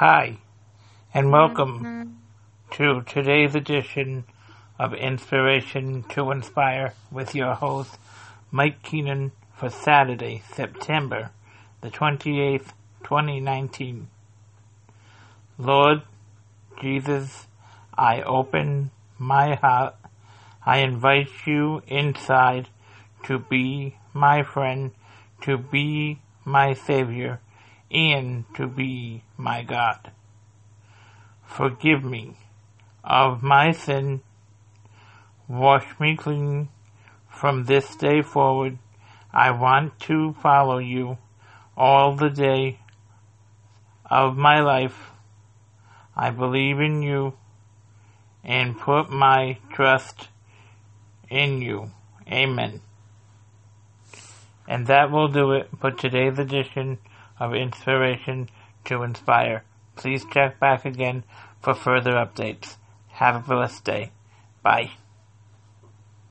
Hi, and welcome to today's edition of Inspiration to Inspire with your host, Mike Keenan, for Saturday, September the 28th, 2019. Lord Jesus, I open my heart. I invite you inside to be my friend, to be my Savior, and to be my God. Forgive me of my sin. Wash me clean. From this day forward, I want to follow you all the day of my life. I believe in you and put my trust in you. Amen. And that will do it for today's edition of Inspiration to Inspire. Please check back again for further updates. Have a blessed day. Bye.